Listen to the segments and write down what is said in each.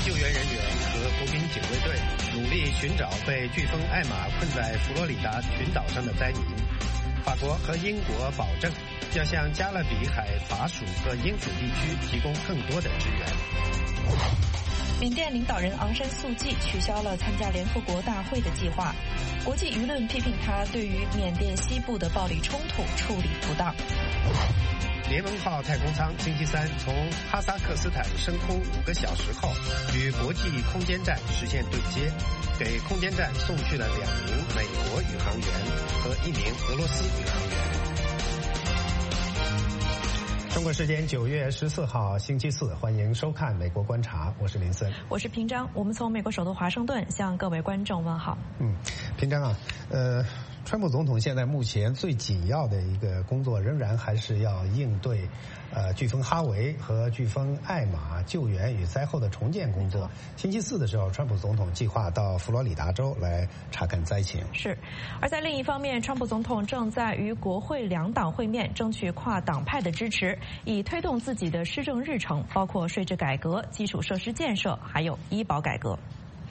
救援人员和国民警卫队努力寻找被飓风艾玛困在佛罗里达群岛上的灾民。法国和英国保证要向加勒比海法属和英属地区提供更多的支援。 缅甸领导人昂山素季取消了参加联合国大会的计划，国际舆论批评他对于缅甸西部的暴力冲突处理不当。 联盟号太空舱星期三从哈萨克斯坦升空5个小时后，与国际空间站实现对接，给空间站送去了2名美国宇航员和1名俄罗斯宇航员。中国时间9月14号星期四，欢迎收看《美国观察》，我是林森， 我是平章。我们从美国首都华盛顿向各位观众问好。 平章啊，川普总统现在目前最紧要的一个工作，仍然还是要应对飓风哈维和飓风艾玛救援与灾后的重建工作。星期四的时候，川普总统计划到佛罗里达州来查看灾情。 是，而在另一方面，川普总统正在与国会2党会面，争取跨党派的支持，以推动自己的施政日程，包括税制改革、基础设施建设，还有医保改革。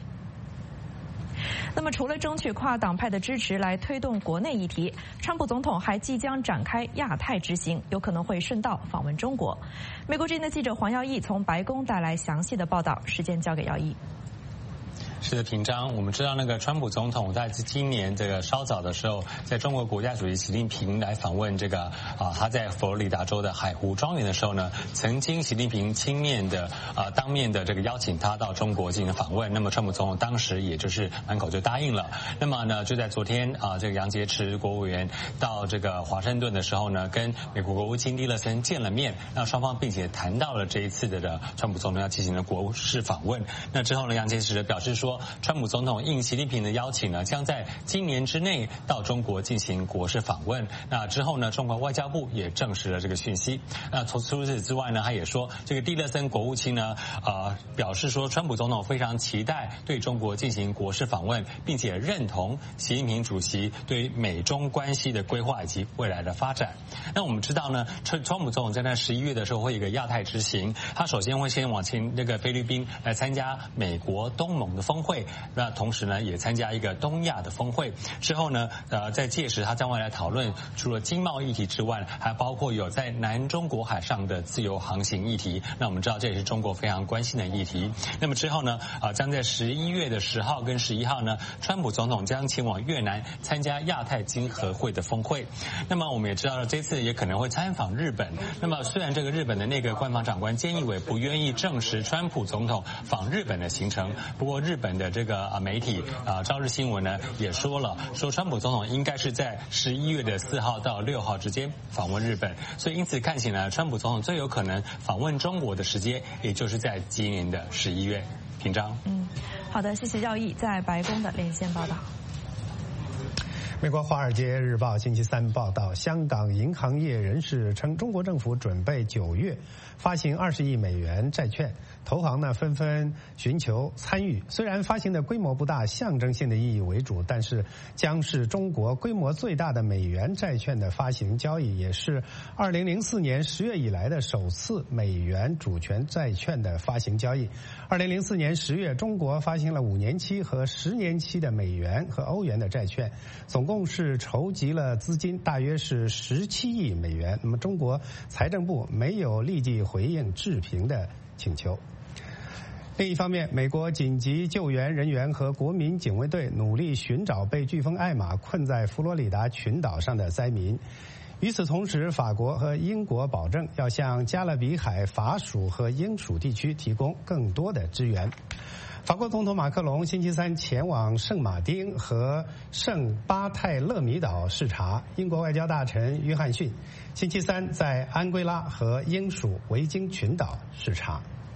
那么除了争取跨党派的支持来推动国内议题，川普总统还即将展开亚太之行，有可能会顺道访问中国。美国之音的记者黄耀义从白宫带来详细的报道，时间交给耀义。 是的，平章，我们知道那个川普总统在今年这个稍早的时候，在中国国家主席习近平来访问这个他在佛罗里达州的海湖庄园的时候呢，曾经习近平当面的这个邀请他到中国进行访问。那么川普总统当时也就是满口就答应了。那么呢，就在昨天这个杨洁篪国务委员到这个华盛顿的时候呢，跟美国国务卿蒂勒森见了面，那双方并且谈到了这一次的川普总统要进行的国事访问。那之后呢，杨洁篪表示说，川普总统应习近平的邀请呢，将在今年之内到中国进行国事访问。那之后呢，中国外交部也证实了这个讯息。那除此之外呢，他也说，这个蒂勒森国务卿呢，表示说，川普总统非常期待对中国进行国事访问，并且认同习近平主席对美中关系的规划以及未来的发展。那我们知道呢，川普总统在11月的时候会有一个亚太之行，他首先会先往前那个菲律宾来参加美国东盟的峰会。那同时呢，也参加一个东亚的峰会。之后呢，在届时他将会来讨论除了经贸议题之外，还包括有在南中国海上的自由航行议题。那我们知道这也是中国非常关心的议题。那么之后呢，将在11月的10号跟11号呢，川普总统将前往越南参加亚太经合会的峰会。那么我们也知道了，这次也可能会参访日本。那么虽然这个日本的内阁官房长官菅义伟不愿意证实川普总统访日本的行程，不过日本的这个媒体朝日新闻呢也说了，说川普总统应该是在11月的4号到6号之间访问日本，所以因此看起来川普总统最有可能访问中国的时间，也就是在今年的11月。平章。 好的，谢谢耀义在白宫的连线报道。 美国《华尔街日报》星期三报道，香港银行业人士称，中国政府准备9月发行20亿美元债券，投行呢纷纷寻求参与。虽然发行的规模不大，象征性的意义为主，但是将是中国规模最大的美元债券的发行交易，也是2004年10月以来的首次美元主权债券的发行交易。2004年10月，中国发行了5年期和10年期的美元和欧元的债券，总共是筹集了资金大约是17亿美元。那么中国财政部没有立即回应置评的请求。另一方面，美国紧急救援人员和国民警卫队努力寻找被飓风艾玛困在佛罗里达群岛上的灾民。与此同时，法国和英国保证要向加勒比海法属和英属地区提供更多的支援。法国总统马克龙星期三前往圣马丁和圣巴泰勒米岛视察，英国外交大臣约翰逊星期三在安圭拉和英属维京群岛视察。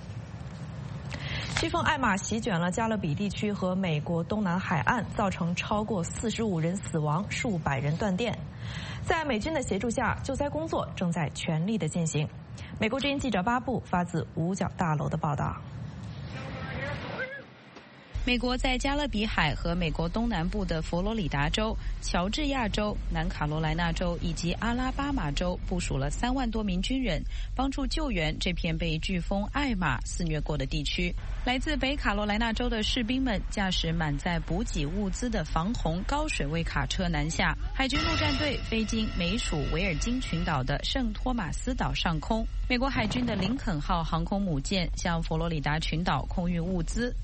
飓风艾玛席卷了加勒比地区和美国东南海岸，造成超过45人死亡，数百人断电。在美军的协助下，救灾工作正在全力的进行。美国之音记者巴布发自五角大楼的报道。 美国在加勒比海和美国东南部的佛罗里达州、乔治亚州、南卡罗来纳州以及阿拉巴马州部署了3万多名军人，帮助救援这片被飓风艾玛肆虐过的地区。来自北卡罗来纳州的士兵们驾驶满载补给物资的防洪高水位卡车南下，海军陆战队飞经美属维尔京群岛的圣托马斯岛上空。美国海军的林肯号航空母舰向佛罗里达群岛空运物资。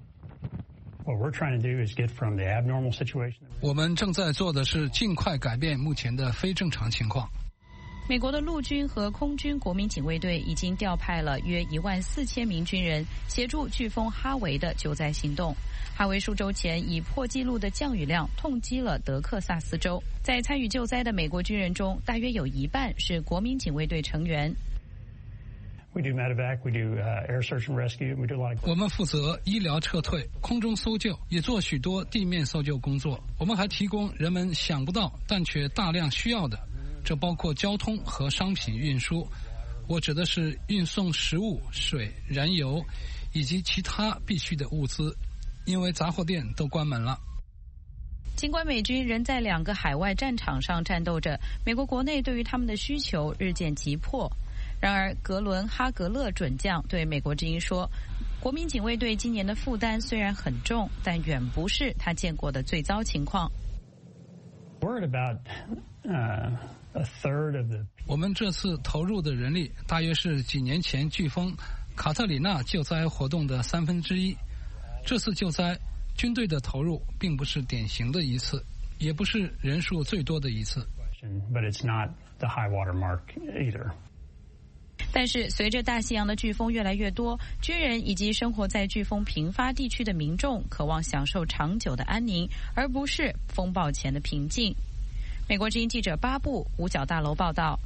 我们正在做的是尽快改变目前的非正常情况。 美国的陆军和空军国民警卫队已经调派了约14000名军人协助飓风哈维的救灾行动。哈维数周前以破纪录的降雨量痛击了德克萨斯州。在参与救灾的美国军人中，大约有1半是国民警卫队成员。 我们负责医疗撤退、空中搜救，也做许多地面搜救工作。我们还提供人们想不到但却大量需要的，这包括交通和商品运输。我指的是运送食物、水、燃油以及其他必需的物资，因为杂货店都关门了。 尽管美军仍在2个海外战场上战斗着，美国国内对于他们的需求日渐急迫。然而，格伦·哈格勒准将对美国之音说，国民警卫队今年的负担虽然很重，但远不是他见过的最糟情况。 我们这次投入的人力大约是几年前飓风卡特里娜救灾活动的1/3。这次救灾，军队的投入并不是典型的一次，也不是人数最多的一次。 但是随着大西洋的飓风越来越多，军人以及生活在飓风频发地区的民众渴望享受长久的安宁，而不是风暴前的平静。美国之音记者巴布五角大楼报道。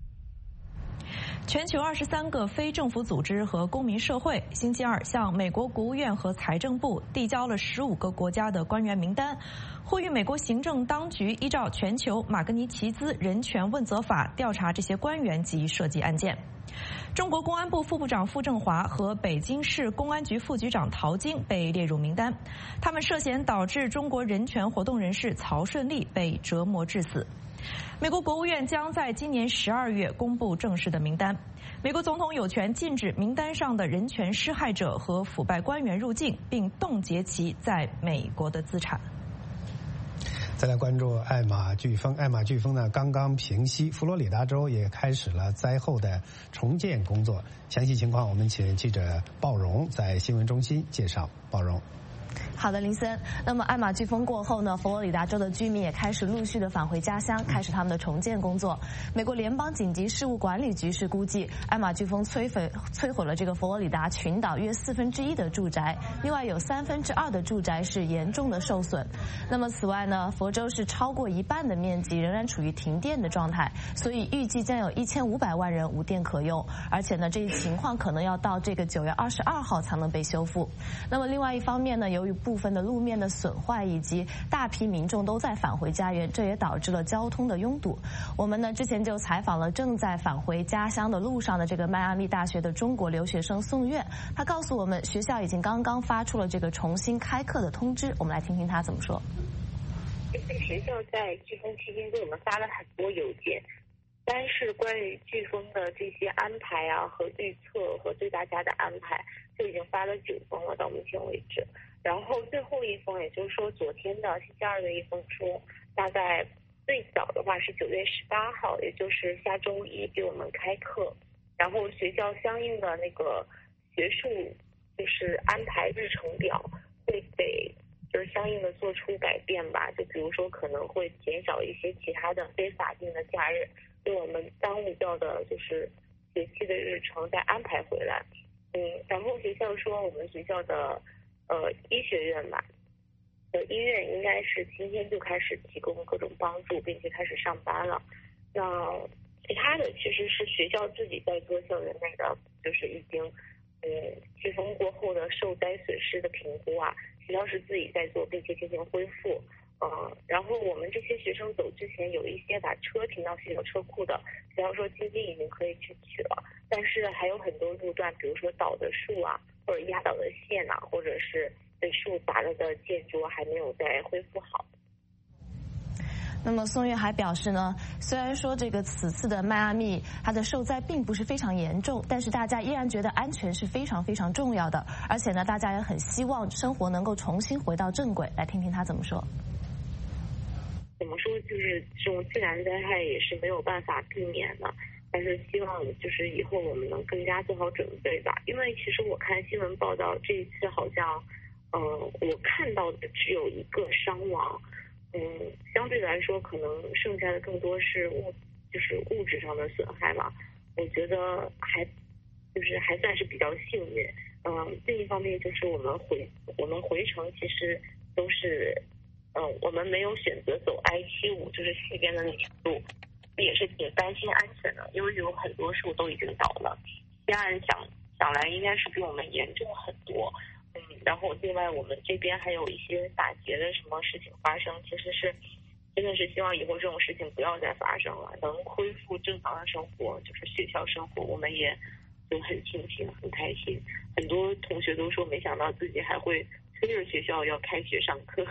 全球23个非政府组织和公民社会星期二向美国国务院和财政部递交了15个国家的官员名单，呼吁美国行政当局依照全球马格尼齐兹人权问责法调查这些官员及涉及案件。中国公安部副部长傅政华和北京市公安局副局长陶晶被列入名单，他们涉嫌导致中国人权活动人士曹顺利被折磨致死。美国国务院将在今年12月公布正式的名单。美国总统有权禁止名单上的人权施害者和腐败官员入境，并冻结其在美国的资产。 再来关注艾玛飓风。艾玛飓风呢刚刚平息，佛罗里达州也开始了灾后的重建工作。详细情况我们请记者鲍荣在新闻中心介绍。鲍荣。 好的，林森。那么艾玛飓风过后呢，佛罗里达州的居民也开始陆续的返回家乡，开始他们的重建工作。美国联邦紧急事务管理局是估计，艾玛飓风摧毁了这个佛罗里达群岛约1/4的住宅，另外有2/3的住宅是严重的受损。那么此外呢，佛州是超过1半的面积仍然处于停电的状态，所以预计将有1500万人无电可用，而且呢，这一情况可能要到这个9月22号才能被修复。那么另外一方面呢，由于部分的路面的损坏以及大批民众都在返回家园，这也导致了交通的拥堵。我们呢之前就采访了正在返回家乡的路上的这个迈阿密大学的中国留学生宋月，他告诉我们，学校已经刚刚发出了这个重新开课的通知。我们来听听他怎么说。 学校在飓风期间给我们发了很多邮件，但是关于飓风的这些安排啊和预测和对大家的安排，就已经发了9封了，到目前为止。然后最后一封，也就是说昨天的星期二的一封说，大概最早的话是9月18号，也就是下周一给我们开课，然后学校相应的那个学术就是安排日程表会给就是相应的做出改变吧，就比如说可能会减少一些其他的非法定的假日，对我们耽误掉的就是学期的日程再安排回来。然后学校说我们学校的医学院吧医院应该是今天就开始提供各种帮助，并且开始上班了。那其他的其实是学校自己在做校园内的，就是已经飓风过后的受灾损失的评估啊，学校是自己在做，并且进行恢复。然后我们这些学生走之前，有一些把车停到学校车库的，学校说今天已经可以去取了，但是还有很多路段，比如说倒的树啊，或者压倒的线啊，或者是被树砸了的建筑还没有再恢复好。 那么宋月还表示呢，虽然说这个此次的迈阿密它的受灾并不是非常严重，但是大家依然觉得安全是非常非常重要的，而且呢，大家也很希望生活能够重新回到正轨。来听听他怎么说。 怎么说，就是这种自然灾害也是没有办法避免的，但是希望就是以后我们能更加做好准备吧。因为其实我看新闻报道，这一次好像，我看到的只有1个伤亡。相对来说，可能剩下的更多是物质上的损害吧。我觉得还算是比较幸运。另一方面就是我们回程其实都是，我们没有选择走 I-75，就是西边的那条路，也是挺担心安全的，因为有很多树都已经倒了。西岸想来应该是比我们严重很多。然后另外我们这边还有一些打劫的什么事情发生，其实是真的是希望以后这种事情不要再发生了，能恢复正常的生活，就是学校生活，我们也就很庆幸很开心。很多同学都说没想到自己还会催着学校要开学上课。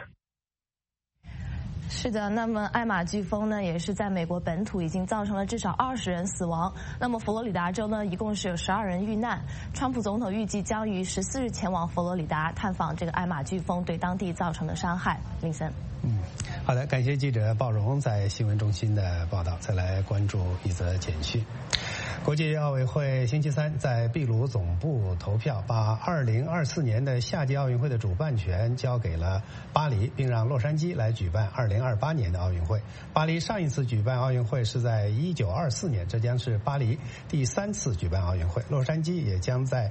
是的，那么艾玛飓风呢，也是在美国本土已经造成了至少20人死亡。那么佛罗里达州呢，一共是有12人遇难。川普总统预计将于14日前往佛罗里达探访这个艾玛飓风对当地造成的伤害。林森， 好的，感谢记者鲍荣在新闻中心的报道。再来关注一则简讯。国际奥委会星期三在秘鲁总部投票，把2024年的夏季奥运会的主办权交给了巴黎，并让洛杉矶来举办2028年的奥运会。巴黎上一次举办奥运会是在1924年，这将是巴黎第3次举办奥运会。洛杉矶也将在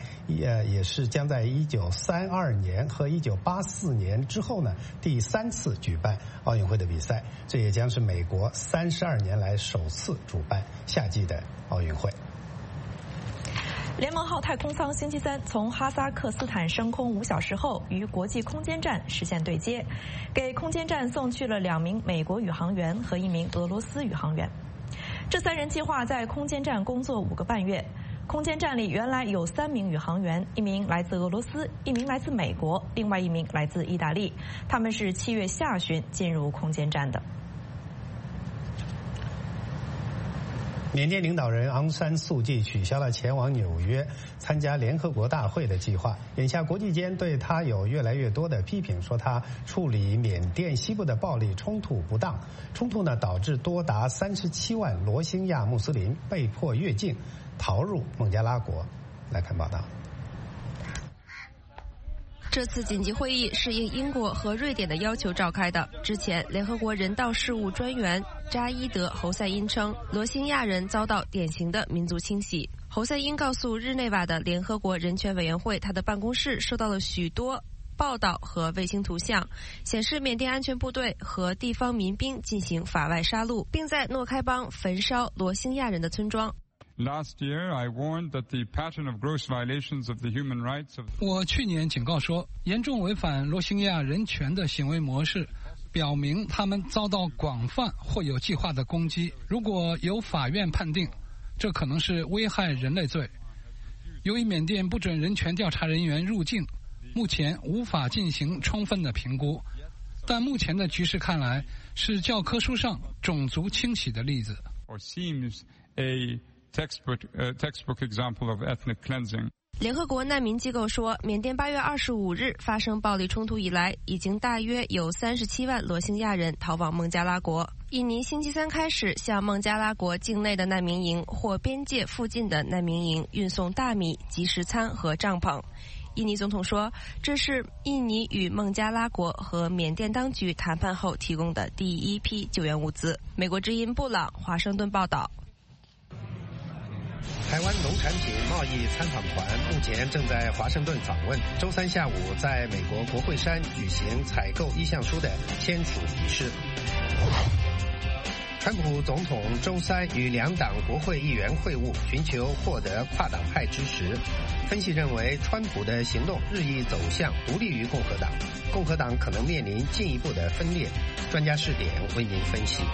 1932年和1984年之后呢第3次举办奥运会的比赛，这也将是美国32年来首次主办夏季的奥运会。 联盟号太空舱星期三从哈萨克斯坦升空5小时后，与国际空间站实现对接，给空间站送去了2名美国宇航员和1名俄罗斯宇航员。这3人计划在空间站工作5个半月。空间站里原来有3名宇航员，1名来自俄罗斯，1名来自美国，另外1名来自意大利。他们是7月下旬进入空间站的。 缅甸领导人昂山素季取消了前往纽约参加联合国大会的计划。眼下国际间对他有越来越多的批评，说他处理缅甸西部的暴力冲突不当。冲突呢导致多达37万罗兴亚穆斯林被迫越境逃入孟加拉国。来看报道。 这次紧急会议是应英国和瑞典的要求召开的。之前，联合国人道事务专员扎伊德·侯赛因称，罗兴亚人遭到典型的民族清洗。侯赛因告诉日内瓦的联合国人权委员会，他的办公室收到了许多报道和卫星图像，显示缅甸安全部队和地方民兵进行法外杀戮，并在诺开邦焚烧罗兴亚人的村庄。 我去年警告说，严重违反罗兴亚人权的行为模式，表明他们遭到广泛或有计划的攻击。如果由法院判定，这可能是危害人类罪。由于缅甸不准人权调查人员入境，目前无法进行充分的评估。但目前的局势看来，是教科书上种族清洗的例子。 textbook example of ethnic cleansing. 联合国难民机构说，缅甸8月25日发生暴力冲突以来，已经大约有37万罗兴亚人逃往孟加拉国。印尼星期三开始向孟加拉国境内的难民营或边界附近的难民营运送大米、即食餐和帐篷。印尼总统说，这是印尼与孟加拉国和缅甸当局谈判后提供的第1批救援物资。美国之音布朗华盛顿报道。 台湾农产品贸易参访团目前正在华盛顿访问，周3下午在美国国会山举行采购意向书的签署仪式。川普总统周3与2党国会议员会晤，寻求获得跨党派支持。分析认为，川普的行动日益走向不利于共和党，共和党可能面临进一步的分裂。专家视点为您分析。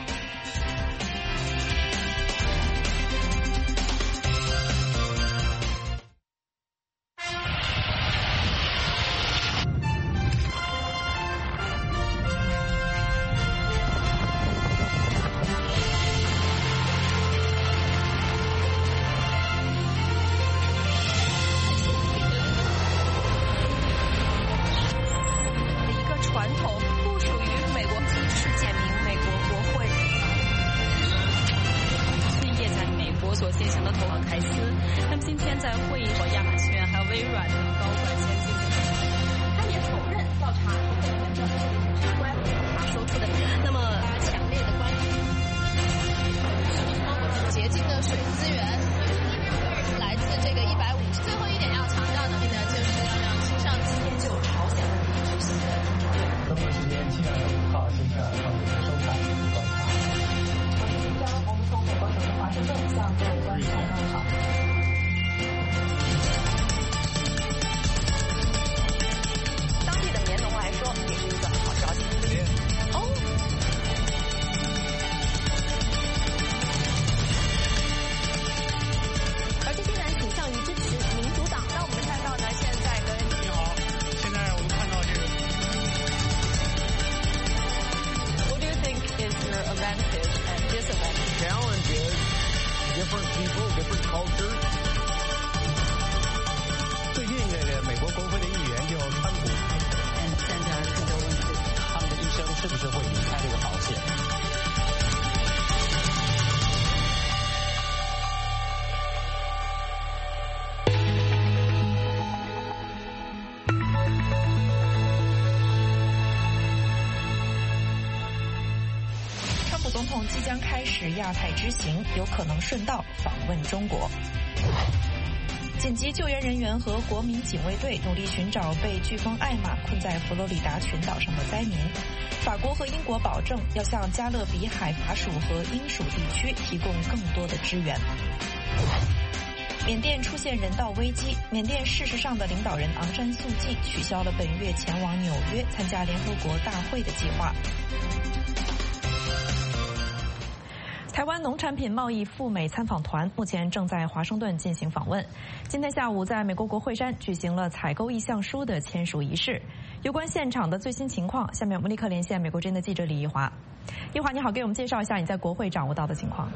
总统即将开始亚太之行，有可能顺道访问中国。紧急救援人员和国民警卫队努力寻找被飓风艾玛困在佛罗里达群岛上的灾民。法国和英国保证要向加勒比海法属和英属地区提供更多的支援。缅甸出现人道危机，缅甸事实上的领导人昂山素季取消了本月前往纽约参加联合国大会的计划。台湾农产品贸易赴美参访团目前正在华盛顿进行访问。今天下午在美国国会山举行了采购意向书的签署仪式。有关现场的最新情况，下面我们立刻连线美国之音的记者李一华。一华，你好，给我们介绍一下你在国会掌握到的情况。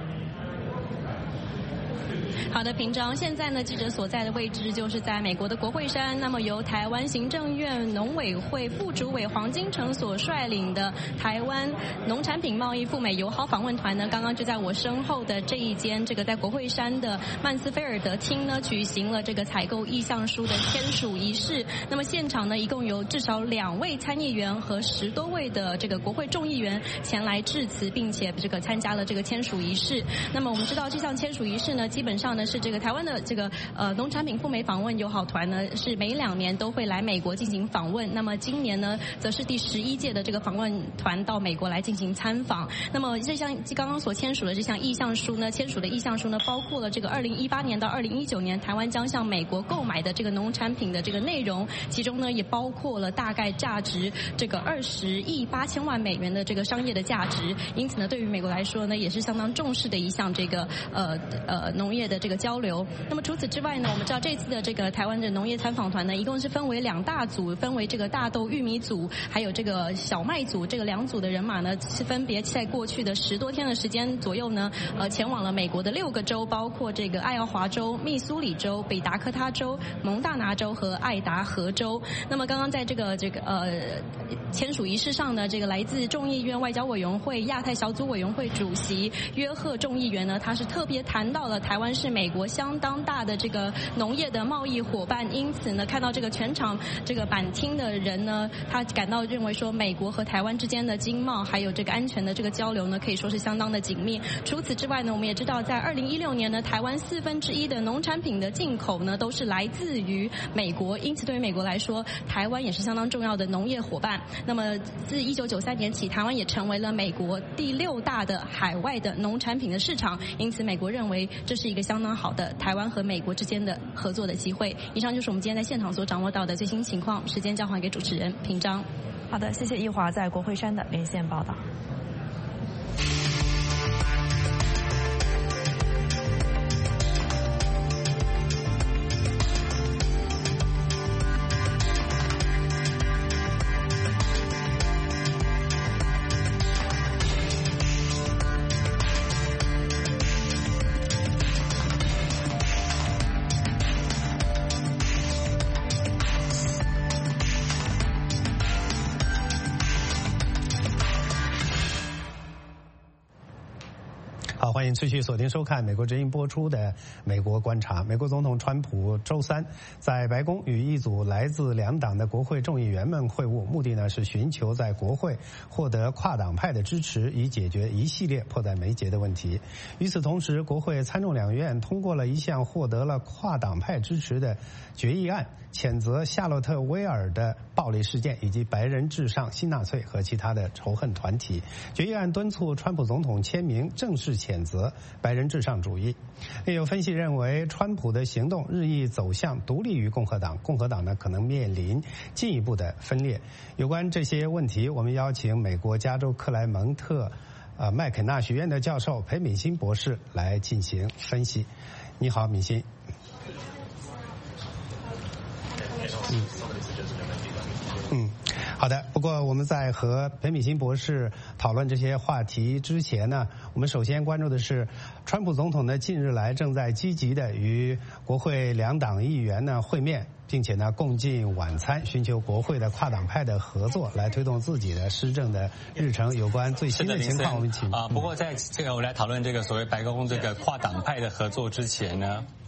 好的，平章，现在呢，记者所在的位置就是在美国的国会山。那么由台湾行政院农委会副主委黄金城所率领的台湾农产品贸易赴美友好访问团呢，刚刚就在我身后的这一间这个在国会山的曼斯菲尔德厅呢，举行了这个采购意向书的签署仪式。那么现场呢，一共有至少2位参议员和10多位的这个国会众议员前来致辞，并且这个参加了这个签署仪式。那么我们知道这项签署仪式呢，基本上呢是这个台湾的这个农产品赴美访问友好团呢，是每2年都会来美国进行访问。那么今年呢，则是第11届的这个访问团到美国来进行参访。那么这项刚刚所签署的这项意向书呢，签署的意向书呢，包括了这个2018年到2019年台湾将向美国购买的这个农产品的这个内容，其中呢也包括了大概价值这个20亿8千万美元的这个商业的价值。因此呢，对于美国来说呢，也是相当重视的一项这个农业的这个交流。那么除此之外呢，我们知道这次的这个台湾的农业参访团呢，一共是分为2大组，分为这个大豆玉米组，还有这个小麦组，这个2组的人马呢，是分别在过去的10多天的时间左右呢，前往了美国的6个州，包括这个爱奥华州、密苏里州、北达科他州、蒙大拿州和爱达荷州。那么刚刚在这个签署仪式上呢，这个来自众议院外交委员会亚太小组委员会主席约赫众议员呢，他是特别谈到了台湾是美国相当大的这个农业的贸易伙伴，因此呢，看到这个全场这个板厅的人呢，他感到认为说美国和台湾之间的经贸还有这个安全的这个交流呢，可以说是相当的紧密。除此之外呢，我们也知道在2016年呢，台湾1/4的农产品的进口呢，都是来自于美国，因此对于美国来说，台湾也是相当重要的农业伙伴。那么自1993年起，台湾也成为了美国第6大的海外的农产品的市场，因此美国认为这是一个相当好的台湾和美国之间的合作的机会。以上就是我们今天在现场所掌握到的最新情况，时间交还给主持人平章。 好的，谢谢一华在国会山的连线报道。 好，欢迎持续锁定收看美国之音播出的《美国观察》。美国总统川普周3在白宫与一组来自2党的国会众议员们会晤，目的呢是寻求在国会获得跨党派的支持，以解决一系列迫在眉睫的问题。与此同时，国会参众两院通过了一项获得了跨党派支持的决议案，谴责夏洛特威尔的暴力事件以及白人至上、新纳粹和其他的仇恨团体。决议案敦促川普总统签名，正式谴责白人至上主义。也有分析认为，川普的行动日益走向独立于共和党，共和党呢可能面临进一步的分裂。有关这些问题，我们邀请美国加州克莱蒙特麦肯纳学院的教授裴敏欣博士来进行分析。你好，敏欣。好的。不过我们在和裴敏欣博士讨论这些话题之前呢，我们首先关注的是川普总统呢近日来正在积极的与国会2党议员呢会面，并且呢共进晚餐，寻求国会的跨党派的合作，来推动自己的施政的日程。有关最新的情况，我们请不过在这个我来讨论这个所谓白宫这个跨党派的合作之前呢，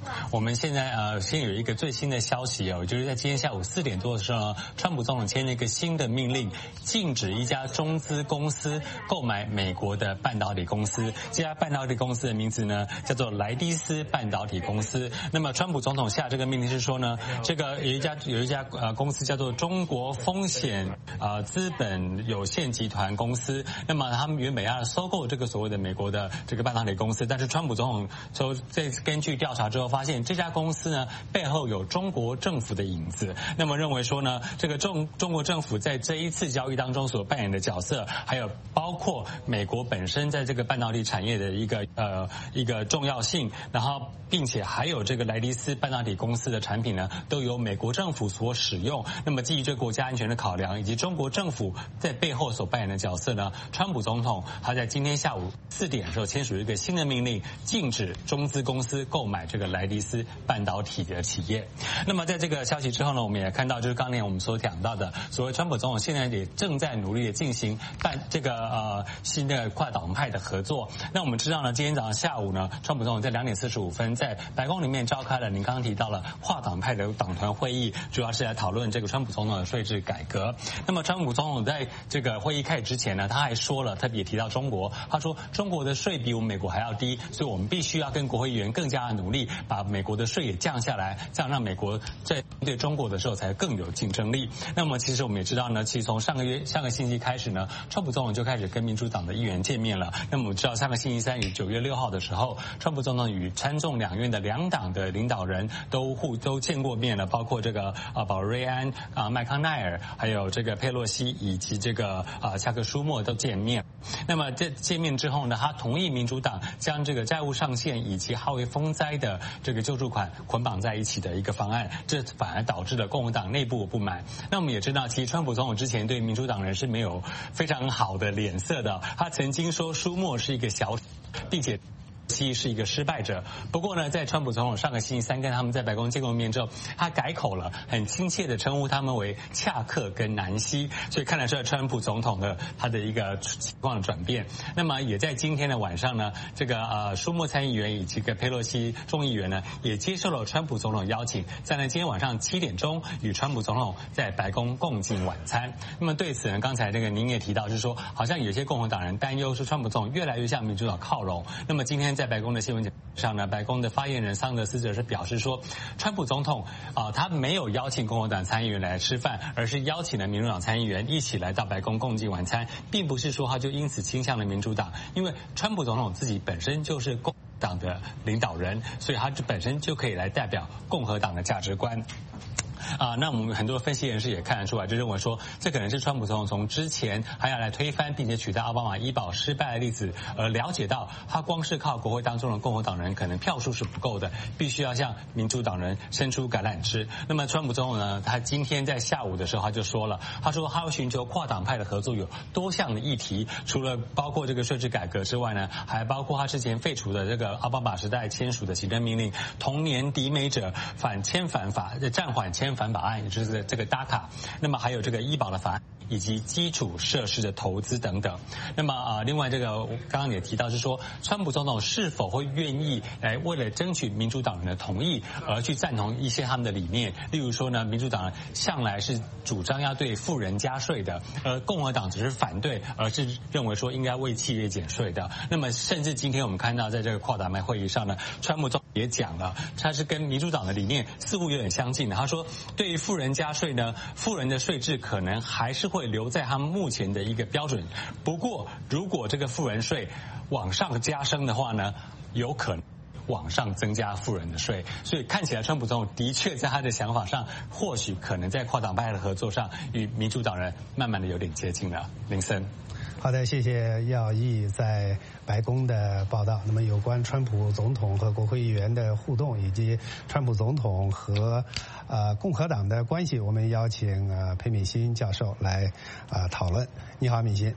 我们现在先有一个最新的消息哦，就是在今天下午4点多的时候呢，川普总统签了一个新的命令，禁止一家中资公司购买美国的半导体公司。这家半导体公司的名字呢叫做莱迪斯半导体公司。那么川普总统下这个命令是说呢，这个有一家公司叫做中国风险资本有限集团公司。那么他们原本要收购这个所谓的美国的这个半导体公司，但是川普总统就在根据调查之后发现，这家公司呢背后有中国政府的影子。那么认为说呢，这个中国政府在这一次交易当中所扮演的角色，还有包括美国本身在这个半导体产业的一个重要性，然后并且还有这个莱迪斯半导体公司的产品呢，都由美国政府所使用。那么基于这国家安全的考量，以及中国政府在背后所扮演的角色呢，川普总统他在今天下午4点的时候签署一个新的命令，禁止中资公司购买这个莱迪斯半导体的企业。那么在这个消息之后呢，我们也看到就是刚才我们所讲到的，所谓川普总统现在也正在努力的进行这个新的跨党派的合作。那我们知道呢，今天早上下午呢，川普总统在2点45分在白宫里面召开了您刚刚提到了跨党派的党团会议，主要是来讨论这个川普总统的税制改革。那么川普总统在这个会议开始之前呢，他还说了，特别提到中国，他说中国的税比我们美国还要低，所以我们必须要跟国会议员更加的努力，把美国的税也降下来，这样让美国在对中国的时候才更有竞争力。那么其实我们也知道呢，其实从上个星期开始呢，川普总统就开始跟民主党的议员见面了。那么我们知道上个星期三与9月6号的时候，川普总统与参众两院的2党的领导人都见过面了，包括这个保罗瑞安麦康奈尔，还有这个佩洛西以及这个恰克舒默都见面。那么这见面之后呢，他同意民主党将这个债务上限以及哈维风灾的这个救助款捆绑在一起的一个方案，这反而导致了共和党内部不满。那我们也知道，其实川普总统之前对民主党人是没有非常好的脸色的，他曾经说舒默是一个小，并且是一个失败者。不过呢，在川普总统上个星期三跟他们在白宫见过面之后，他改口了，很亲切的称呼他们为恰克跟南希，所以看得出来川普总统的他的一个情况的转变。那么也在今天的晚上呢，这个舒默参议员以及个佩洛西众议员呢，也接受了川普总统邀请，在今天晚上7点钟与川普总统在白宫共进晚餐。那么对此呢，刚才这个您也提到，就是说好像有些共和党人担忧说川普总统越来越向民主党靠拢。那么今天在白宫的新闻讲上呢，白宫的发言人桑德斯则是表示说，川普总统他没有邀请共和党参议员来吃饭，而是邀请了民主党参议员一起来到白宫共进晚餐，并不是说他就因此倾向了民主党，因为川普总统自己本身就是共和党的领导人，所以他本身就可以来代表共和党的价值观。那我们很多分析人士也看得出来，就认为说这可能是川普总统从之前还要来推翻并且取代奥巴马医保失败的例子，而了解到他光是靠国会当中的共和党人可能票数是不够的，必须要向民主党人伸出橄榄枝。那么川普总统呢，他今天在下午的时候他就说了，他说他会寻求跨党派的合作，有多项的议题，除了包括这个税制改革之外呢，还包括他之前废除的这个奥巴马时代签署的行政命令，童年抵美者暂缓签返法案，也就是这个 DACA， 那么还有这个医保的法案，以及基础设施的投资等等。那么另外这个刚刚也提到是说，川普总统是否会愿意来为了争取民主党人的同意而去赞同一些他们的理念，例如说呢，民主党向来是主张要对富人加税的，而共和党只是反对，而是认为说应该为企业减税的。那么甚至今天我们看到在这个跨党派会议上呢，川普总统也讲了，他是跟民主党的理念似乎有点相近的。他说对于富人加税呢，富人的税制可能还是会留在他们目前的一个标准，不过如果这个富人税往上加升的话呢，有可能往上增加富人的税。所以看起来川普总统的确在他的想法上，或许可能在跨党派的合作上与民主党人慢慢的有点接近了。林森。 好的，谢谢耀毅在白宫的报道。那么有关川普总统和国会议员的互动，以及川普总统和共和党的关系，我们邀请裴敏欣教授来讨论。你好，敏欣。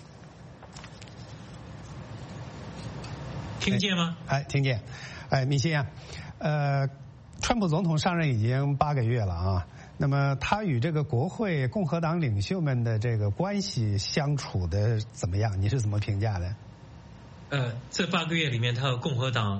听见吗？ 听见。敏欣啊，川普总统上任已经8个月了啊。那么他与这个国会共和党领袖们的这个关系相处的怎么样？你是怎么评价的？ 这8个月里面，他和共和党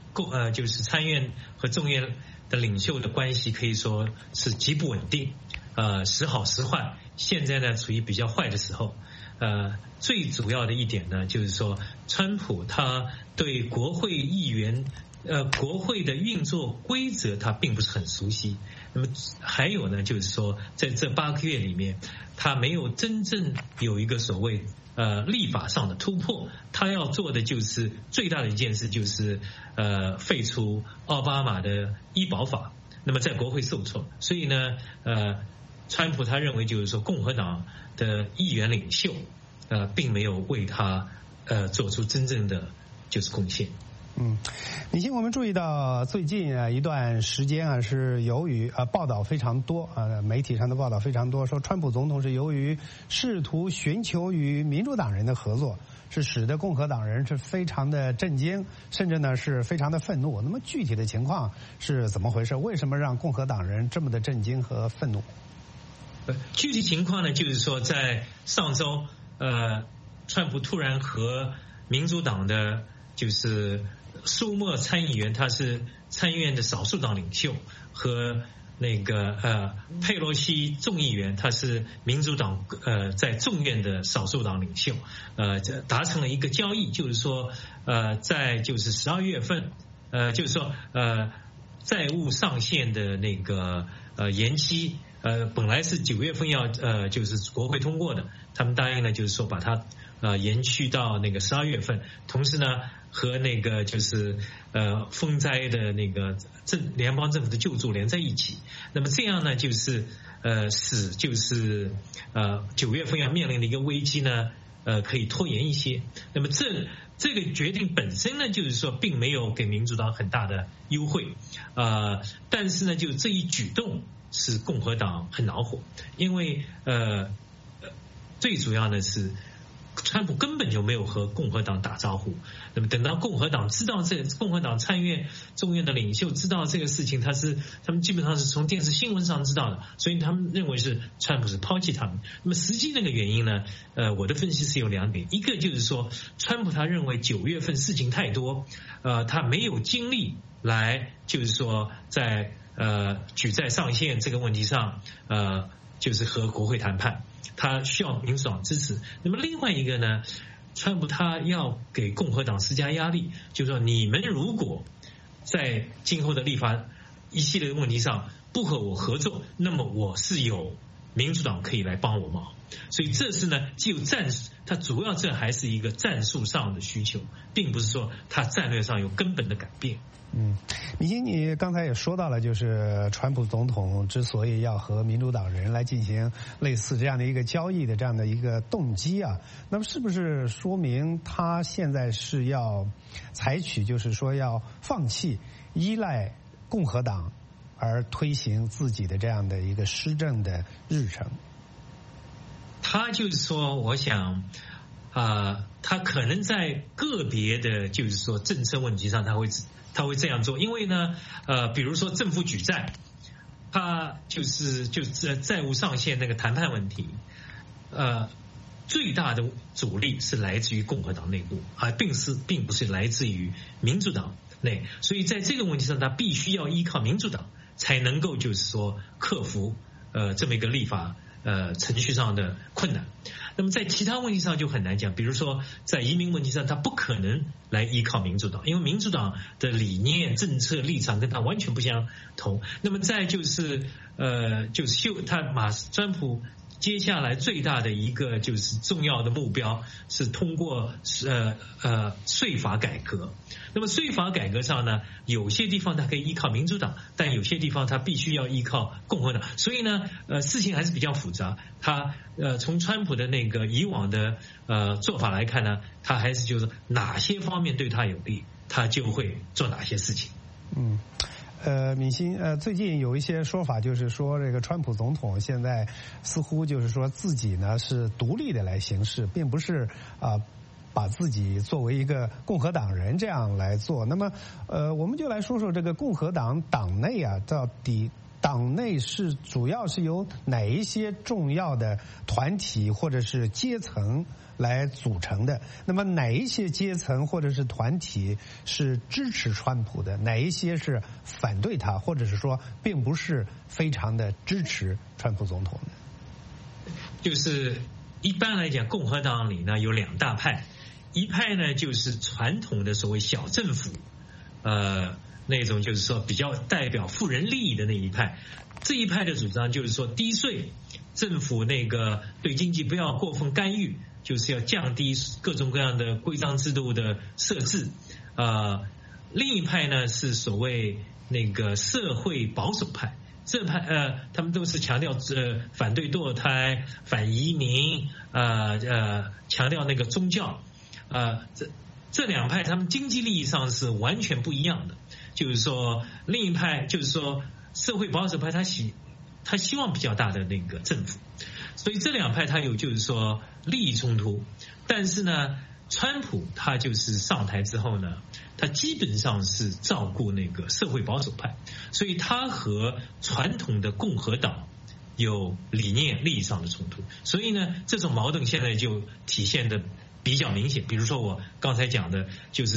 就是参院和众院的领袖的关系可以说是极不稳定，时好时坏。现在呢处于比较坏的时候。最主要的一点呢，就是说，川普他对国会议员。国会的运作规则他并不是很熟悉。那么还有呢，就是说，在这8个月里面，他没有真正有一个所谓立法上的突破。他要做的就是最大的一件事，就是废除奥巴马的医保法。那么在国会受挫，所以呢，川普他认为就是说，共和党的议员领袖并没有为他做出真正的就是贡献。 李欣，我们注意到最近一段时间是由于报道非常多媒体上的报道非常多，说川普总统是由于试图寻求与民主党人的合作，是使得共和党人是非常的震惊，甚至呢是非常的愤怒。那么具体的情况是怎么回事？为什么让共和党人这么的震惊和愤怒？ 具体情况呢，就是说在上周，川普突然和民主党的就是舒默参议员，他是参议院的少数党领袖，和那个佩洛西众议员，他是民主党在众院的少数党领袖，达成了一个交易，就是说在就是12月份，就是说债务上限的那个延期，本来是9月份要就是国会通过的，他们答应了，就是说把它延续到那个12月份，同时呢和那个就是风灾的那个联邦政府的救助连在一起。那么这样呢，就是使就是9月份要面临的一个危机呢，可以拖延一些。那么这个决定本身呢，就是说并没有给民主党很大的优惠，但是呢，就这一举动使共和党很恼火，因为最主要的是川普根本就没有和共和党打招呼。那么等到共和党知道共和党参院众院的领袖知道这个事情，他们基本上是从电视新闻上知道的，所以他们认为是川普是抛弃他们。那么实际那个原因呢，我的分析是有2点，一个就是说川普他认为9月份事情太多，他没有精力来就是说在举债上限这个问题上就是和国会谈判，他需要民主党支持。那么另外一个呢，川普他要给共和党施加压力，就是说你们如果在今后的立法一系列的问题上不和我合作，那么我是有民主党可以来帮我忙。所以这是呢，他主要这还是一个战术上的需求，并不是说他战略上有根本的改变。 李欣，你刚才也说到了，就是川普总统之所以要和民主党人来进行类似这样的一个交易的这样的一个动机啊，那么是不是说明他现在是要采取就是说要放弃依赖共和党而推行自己的这样的一个施政的日程？ 他就是说，我想他可能在个别的就是说政策问题上他会这样做，因为呢比如说政府举债，他就是债务上限那个谈判问题，最大的阻力是来自于共和党内部，并不是来自于民主党内，所以在这个问题上他必须要依靠民主党才能够就是说克服这么一个立法程序上的困难。那么在其他问题上就很难讲，比如说在移民问题上他不可能来依靠民主党，因为民主党的理念政策立场跟他完全不相同。那么再就是川普接下来最大的一个就是重要的目标是通过税法改革。那么税法改革上呢，有些地方它可以依靠民主党，但有些地方它必须要依靠共和党。所以呢事情还是比较复杂。他从川普的那个以往的做法来看呢，他还是就是哪些方面对他有利，他就会做哪些事情。 闵欣，最近有一些说法，就是说这个川普总统现在似乎就是说自己呢是独立的来行事，并不是把自己作为一个共和党人这样来做。那么我们就来说说这个共和党党内啊，到底党内是主要是由哪一些重要的团体或者是阶层来组成的？那么哪一些阶层或者是团体是支持川普的？哪一些是反对他，或者是说并不是非常的支持川普总统的？ 就是一般来讲，共和党里呢有2大派，一派呢就是传统的所谓小政府，那种就是说比较代表富人利益的那一派。这一派的主张就是说低税，政府那个对经济不要过分干预，就是要降低各种各样的规章制度的设置。另一派呢是所谓那个社会保守派，这派他们都是强调反对堕胎、反移民，强调那个宗教。这2派他们经济利益上是完全不一样的。就是说另一派就是说社会保守派他希望比较大的那个政府，所以这2派他有就是说利益冲突。但是呢，川普他就是上台之后呢，他基本上是照顾那个社会保守派，所以他和传统的共和党有理念利益上的冲突，所以呢这种矛盾现在就体现的比较明显。比如说我刚才讲的，就是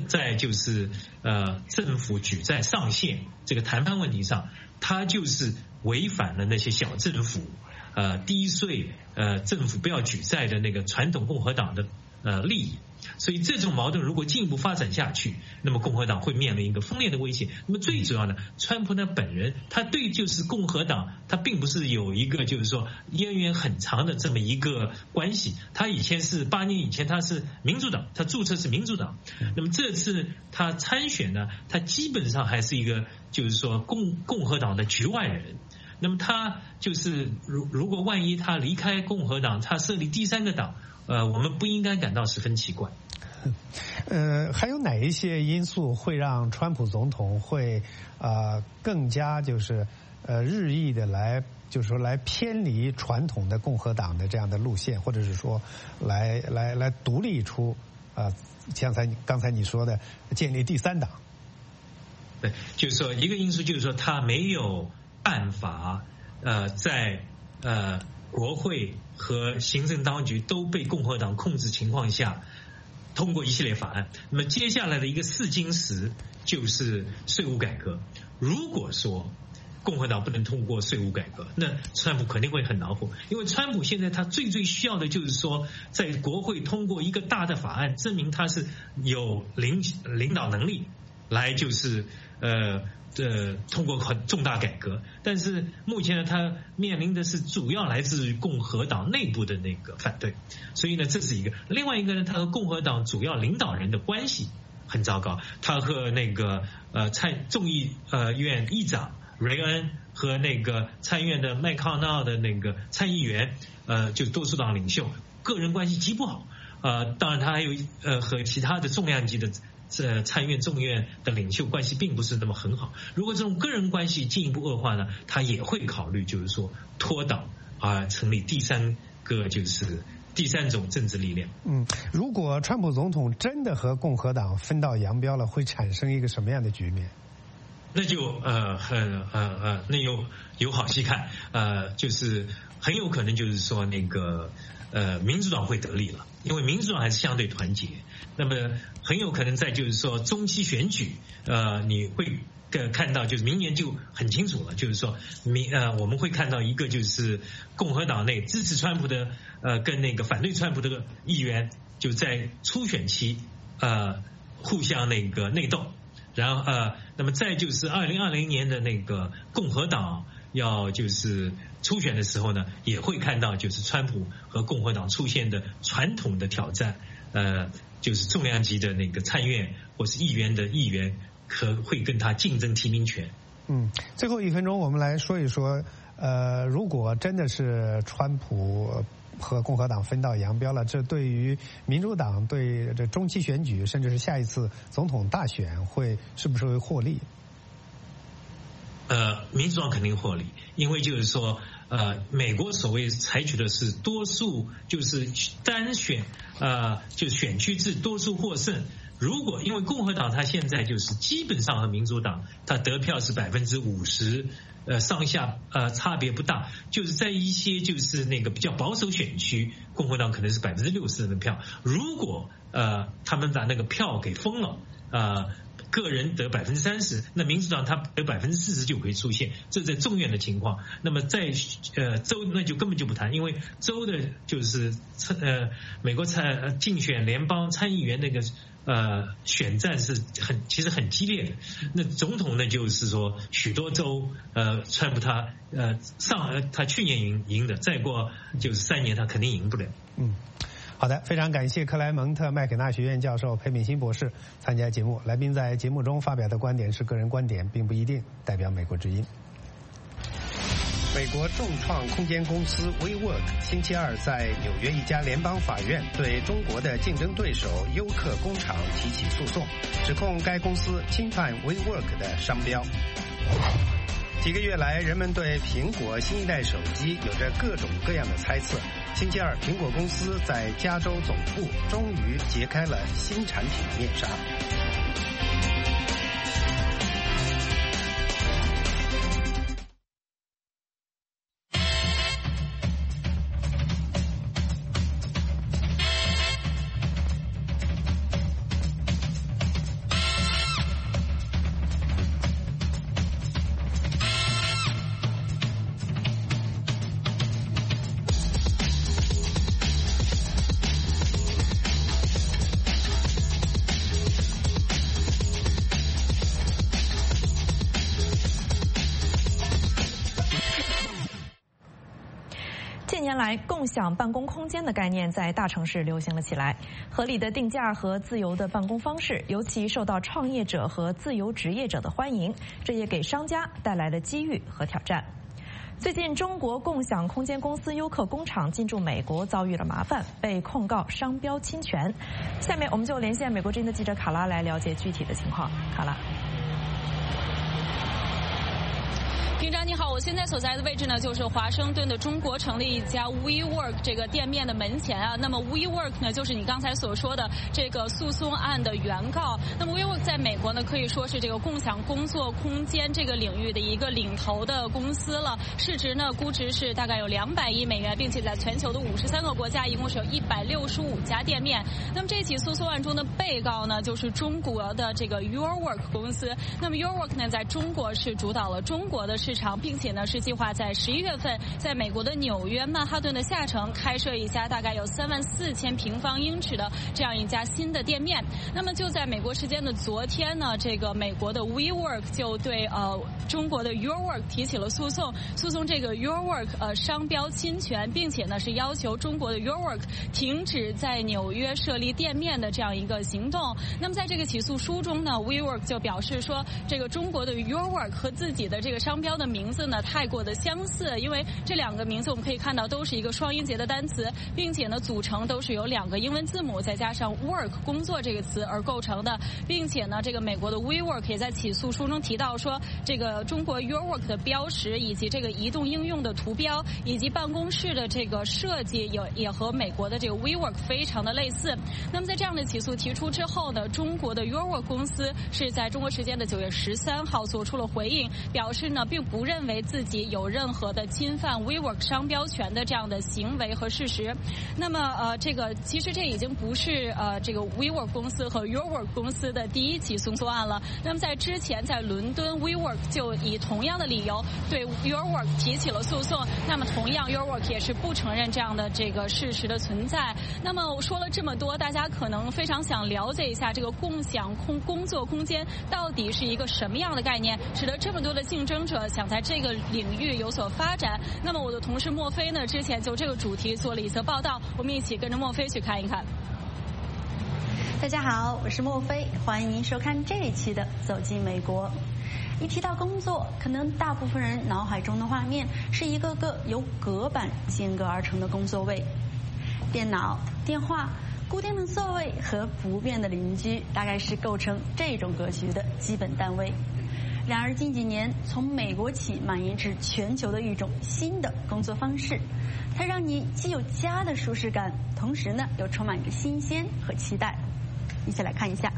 政府举债上限这个谈判问题上，它就是违反了那些小政府、低税、政府不要举债的那个传统共和党的利益。所以这种矛盾如果进一步发展下去，那么共和党会面临一个分裂的危险。那么最主要的，川普呢本人他对就是共和党，他并不是有一个就是说渊源很长的这么一个关系。他以前是8年以前他是民主党，他注册是民主党。那么这次他参选呢，他基本上还是一个就是说共和党的局外人。那么他就是如果万一他离开共和党，他设立第3个党，我们不应该感到十分奇怪。 还有哪一些因素会让川普总统会更加就是日益的来就是说来偏离传统的共和党的这样的路线，或者是说来独立出像刚才你说的建立第3党？ 对，就是说一个因素就是说他没有办法在国会和行政当局都被共和党控制情况下通过一系列法案。那么接下来的一个试金石就是税务改革。如果说共和党不能通过税务改革，那川普肯定会很恼火，因为川普现在他最需要的就是说在国会通过一个大的法案，证明他是有领导能力来就是通过很重大改革。但是目前呢，他面临的是主要来自于共和党内部的那个反对，所以呢这是一个。另外一个呢，他和共和党主要领导人的关系很糟糕，他和那个众议院议长雷恩和那个参议院的麦康奈尔的那个参议员就多数党领袖个人关系极不好。当然他还有和其他的重量级的参议院众议院的领袖关系并不是那么很好。如果这种个人关系进一步恶化呢，他也会考虑就是说脱党成立第3个就是第3种政治力量。 如果川普总统真的和共和党分道扬镳了，会产生一个什么样的局面？ 那就那有好戏看，就是很有可能就是说那个民主党会得利了，因为民主党还是相对团结。那么很有可能在就是说中期选举，你会看到就是明年就很清楚了，就是说我们会看到一个就是共和党内支持川普的跟那个反对川普的议员就在初选期互相那个内斗。然后那么再就是2020年的那个共和党要就是初选的时候呢，也会看到就是川普和共和党出现的传统的挑战，就是重量级的那个参议院或是议员的议员会跟他竞争提名权。 最后1分钟我们来说一说，如果真的是川普和共和党分道扬镳了，这对于民主党对这中期选举甚至是下一次总统大选是不是会获利？ 民主党肯定获利，因为就是说美国所谓采取的是多数就是单选，就是选区制多数获胜。 如果因为共和党他现在就是基本上和民主党他得票是50%，上下差别不大，就是在一些就是那个比较保守选区，共和党可能是60%的票。如果他们把那个票给封了，个人得30%，那民主党他得40%就会出现，这在众院的情况。那么在州那就根本就不谈，因为州的就是美国竞选联邦参议员那个选战是其实很激烈的。那总统呢，就是说许多州川普他去年赢的，再过就是3年他肯定赢不了。 好的，非常感谢克莱蒙特麦肯纳学院教授裴敏欣博士参加节目。来宾在节目中发表的观点是个人观点，并不一定代表美国之音。美国众创空间公司 WeWork 星期二在纽约一家联邦法院对中国的竞争对手优客工厂提起诉讼，指控该公司侵犯 WeWork 的商标。几个月来，人们对苹果新一代手机有着各种各样的猜测。星期二，苹果公司在加州总部终于揭开了新产品面纱。 近年来，共享办公空间的概念在大城市流行了起来。合理的定价和自由的办公方式，尤其受到创业者和自由职业者的欢迎，这也给商家带来了机遇和挑战。最近，中国共享空间公司优客工厂进驻美国遭遇了麻烦，被控告商标侵权。下面我们就连线美国之音的记者卡拉来了解具体的情况。卡拉。 平常你好，我现在所在的位置呢，就是华盛顿的中国成立一家 WeWork 这个店面的门前啊。那么 WeWork 呢，就是你刚才所说的这个诉讼案的原告。那么 WeWork 在美国呢，可以说是这个共享工作空间这个领域的一个领头的公司了。市值呢，估值是大概有200亿美元，并且在全球的53个国家，一共是有165家店面。那么这起诉讼案中的被告呢，就是中国的这个 YourWork 公司。那么 YourWork 呢，在中国是主导了中国的市场，并且呢是计划在11月份在美国的纽约曼哈顿的下城开设一家大概有34000平方英尺的这样一家新的店面。那么就在美国时间的昨天呢，这个美国的 WeWork 就对中国的 YourWork 提起了诉讼这个 YourWork 商标侵权，并且呢是要求中国的 YourWork 停止在纽约设立店面的这样一个行动。那么在这个起诉书中呢， WeWork 就表示说，这个中国的 YourWork 和自己的这个商标的名字呢太过的相似，因为这两个名字我们可以看到都是一个双音节的单词，并且呢组成都是由2个英文字母再加上 work 工作这个词而构成的，并且呢这个美国的 WeWork 也在起诉书中提到说，这个中国 YourWork 的标识以及这个移动应用的图标以及办公室的这个设计也和美国的这个 WeWork 非常的类似。那么在这样的起诉提出之后呢，中国的 YourWork 公司是在中国时间的9月13号做出了回应，表示呢并不认为自己有任何的侵犯 WeWork 商标权的这样的行为和事实。那么这个其实这已经不是这个 WeWork 公司和 YourWork 公司的第一起诉讼案了。那么在之前在伦敦 WeWork 就以同样的理由对 YourWork 提起了诉讼，那么同样 YourWork 也是不承认这样的这个事实的存在。那么我说了这么多，大家可能非常想了解一下这个共享工作空间到底是一个什么样的概念，使得这么多的竞争者想在这个领域有所发展。那么我的同事莫非呢，之前就这个主题做了一则报道，我们一起跟着莫非去看一看。 大家好，我是莫非，欢迎您收看这一期的《走进美国》。一提到工作，可能大部分人脑海中的画面是一个个由隔板间隔而成的工作位，电脑、电话、固定的座位和不变的邻居，大概是构成这种格局的基本单位。然而近几年，从美国起蔓延至全球的一种新的工作方式，它让你既有家的舒适感，同时呢又充满着新鲜和期待。 一起来看一下。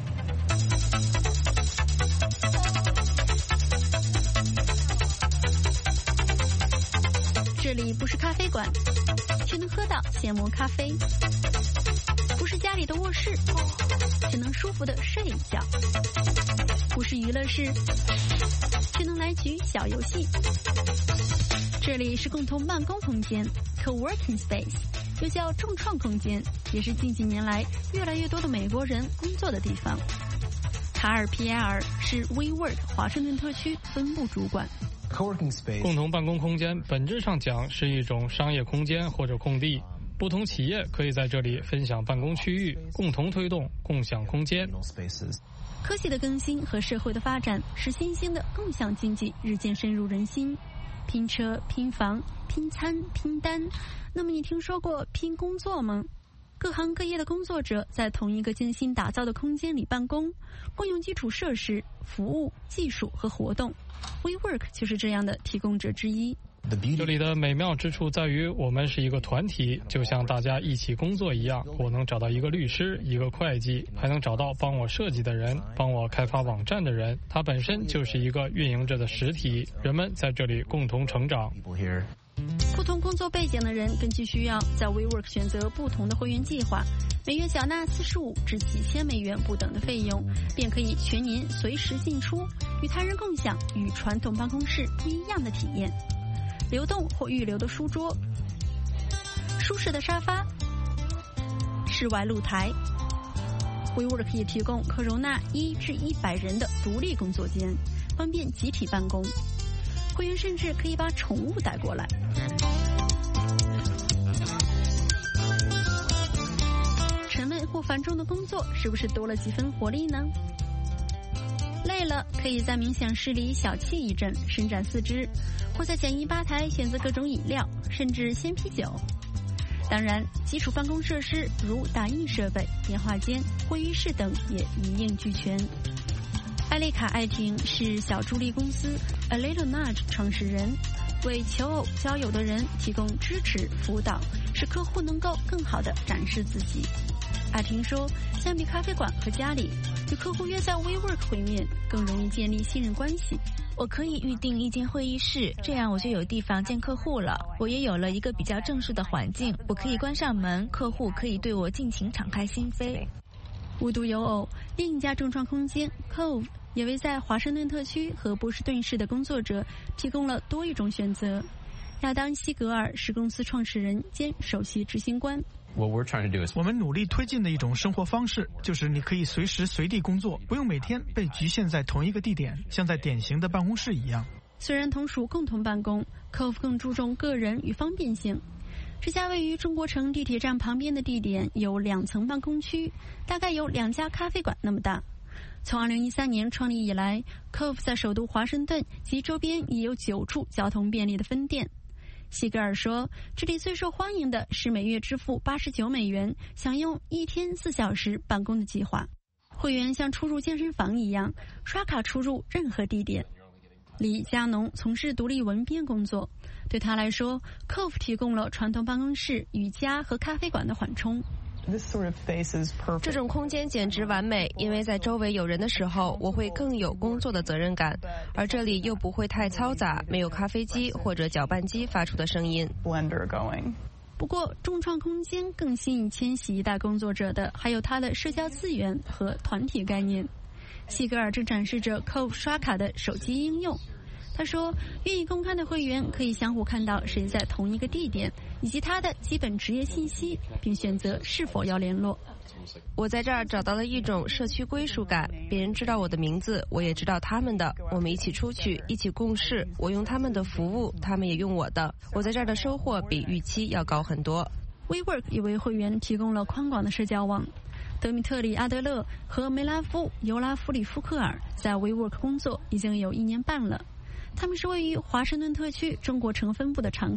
这里不是咖啡馆，却能喝到现磨咖啡；不是家里的卧室，却能舒服的睡一觉；不是娱乐室，却能来局小游戏。这里是共同办公空间 （co-working space）， 又叫众创空间，也是近几年来越来越多的美国人工作的地方。卡尔·皮埃尔是 WeWork 华盛顿特区分部主管。 共同办公空间本质上讲是一种商业空间或者空地，不同企业可以在这里分享办公区域，共同推动共享空间。 科技的更新和社会的发展，使新兴的共享经济日渐深入人心。拼车、拼房、拼餐、拼单，那么你听说过拼工作吗？各行各业的工作者在同一个精心打造的空间里办公，共用基础设施、服务、技术和活动。WeWork 就是这样的提供者之一。 这里的美妙之处在于，我们是一个团体，就像大家一起工作一样。我能找到一个律师、一个会计，还能找到帮我设计的人、帮我开发网站的人。它本身就是一个运营着的实体，人们在这里共同成长。 不同工作背景的人根据需要，在 WeWork 选择不同的会员计划，每月缴纳45至7000美元不等的费用，便可以全年随时进出，与他人共享与传统办公室不一样的体验。流动或预留的书桌，舒适的沙发，室外露台。WeWork 也提供可容纳1至100人的独立工作间，方便集体办公。会员甚至可以把宠物带过来。沉闷或繁重的工作是不是多了几分活力呢？累了，可以在冥想室里小憩一阵，伸展四肢，或在简易吧台选择各种饮料，甚至鲜啤酒。当然，基础办公设施如打印设备、电话间、会议室等也一应俱全。艾丽卡·艾廷是小助力公司 A Little Nudge 创始人，为求偶交友的人提供支持辅导，使客户能够更好地展示自己。艾廷说，相比咖啡馆和家里，与客户约在 WeWork 会面更容易建立信任关系。 我可以预定一间会议室，这样我就有地方见客户了。我也有了一个比较正式的环境，我可以关上门，客户可以对我尽情敞开心扉。 无独有偶，另一家众创空间 Cove 也为在华盛顿特区和波士顿市的工作者提供了多一种选择。亚当·西格尔是公司创始人兼首席执行官。 我们努力推进的一种生活方式，就是你可以随时随地工作，不用每天被局限在同一个地点，像在典型的办公室一样。 虽然同属共同办公， Cove 更注重个人与方便性。这家位于中国城地铁站旁边的地点有2层办公区，大概有2家咖啡馆那么大。从2013年创立以来， Cove 在首都华盛顿及周边已有9处交通便利的分店。西格尔说，这里最受欢迎的是每月支付89美元，享用1天4小时办公的计划。会员像出入健身房一样，刷卡出入任何地点。李加农从事独立文编工作，对他来说 Cove 提供了传统办公室与家和咖啡馆的缓冲。 这种空间简直完美，因为在周围有人的时候，我会更有工作的责任感，而这里又不会太嘈杂，没有咖啡机或者搅拌机发出的声音。 不过，众创空间更吸引千禧一代工作者的，还有它的社交资源和团体概念。西格尔正展示着 Cove 刷卡的手机应用。他说，愿意公开的会员可以相互看到谁在同一个地点，以及他的基本职业信息，并选择是否要联络。 我在这儿找到了一种社区归属感，别人知道我的名字，我也知道他们的，我们一起出去，一起共事，我用他们的服务，他们也用我的，我在这儿的收获比预期要高很多。 WeWork 也为会员提供了宽广的社交网。德米特里·阿德勒和梅拉夫·尤拉夫里夫克尔在 WeWork 工作已经有1年半了。他们是位于华盛顿特区中国城分部的常客，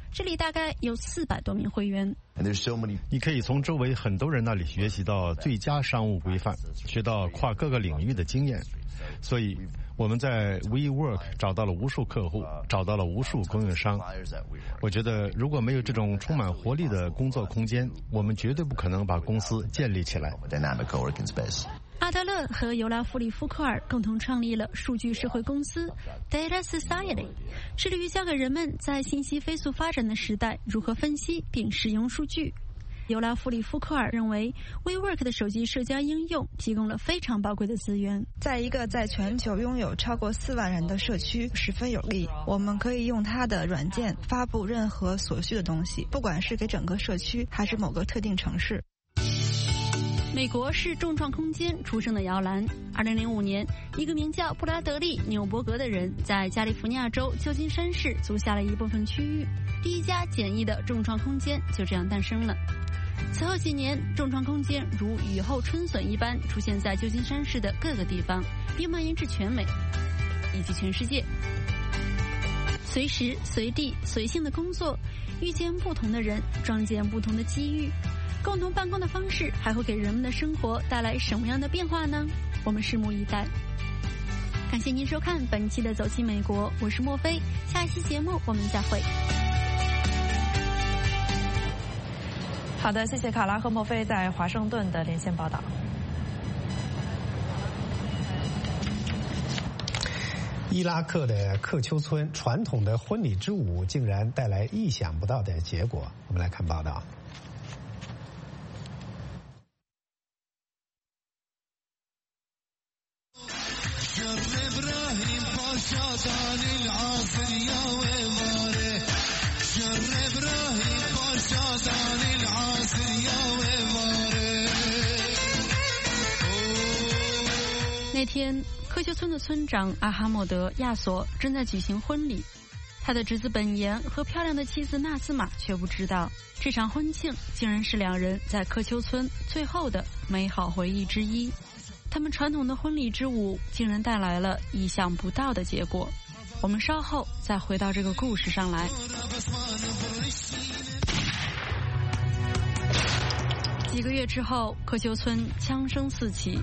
这里大概有400多名会员。 你可以从周围很多人那里学习到最佳商务规范，学到跨各个领域的经验。所以我们在 WeWork 找到了无数客户，找到了无数供应商。我觉得如果没有这种充满活力的工作空间，我们绝对不可能把公司建立起来。 阿德勒和尤拉·弗里夫克尔共同创立了数据社会公司 Data Society， 致力于教给人们在信息飞速发展的时代如何分析并使用数据。尤拉·弗里夫克尔认为 WeWork 的手机社交应用提供了非常宝贵的资源， 在一个在全球拥有超过4万人的社区十分有利。我们可以用它的软件发布任何所需的东西，不管是给整个社区还是某个特定城市。 美国是众创空间出生的摇篮。2005年，一个名叫布拉德利·纽伯格的人在加利福尼亚州旧金山市租下了一部分区域，第一家简易的众创空间就这样诞生了。此后几年，众创空间如雨后春笋一般出现在旧金山市的各个地方，并蔓延至全美以及全世界。随时随地随性的工作，遇见不同的人，撞见不同的机遇。共同办公的方式还会给人们的生活带来什么样的变化呢？我们拭目以待。感谢您收看本期的走进美国，我是莫菲，下一期节目我们再会。 好的，谢谢卡拉和莫菲在华盛顿的连线报道。 伊拉克的克丘村传统的婚礼之舞竟然带来意想不到的结果，我们来看报道。 那天，克丘村的村长阿哈莫德·亚索正在举行婚礼，他的侄子本岩和漂亮的妻子纳斯玛却不知道，这场婚庆竟然是两人在克丘村最后的美好回忆之一。他们传统的婚礼之舞竟然带来了意想不到的结果。我们稍后再回到这个故事上来。几个月之后，克丘村枪声四起。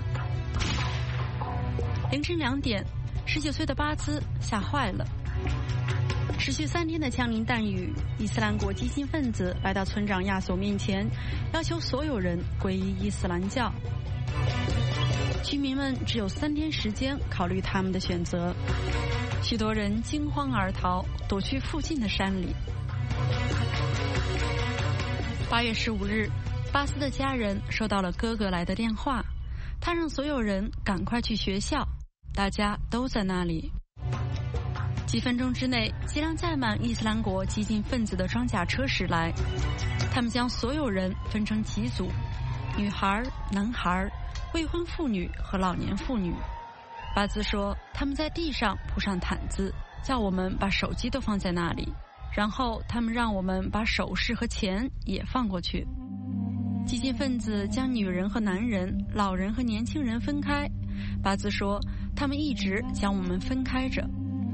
凌晨2点，19岁的巴兹吓坏了。持续3天的枪林弹雨，伊斯兰国激进分子来到村长亚索面前，要求所有人皈依伊斯兰教。居民们只有3天时间考虑他们的选择，许多人惊慌而逃，躲去附近的山里。8月15日，巴斯的家人收到了哥哥来的电话，他让所有人赶快去学校，大家都在那里。几分钟之内，几辆载满伊斯兰国激进分子的装甲车驶来，他们将所有人分成几组：女孩、男孩、未婚妇女和老年妇女。巴兹说，他们在地上铺上毯子，叫我们把手机都放在那里，然后他们让我们把首饰和钱也放过去。激进分子将女人和男人、老人和年轻人分开。巴兹说，他们一直将我们分开着。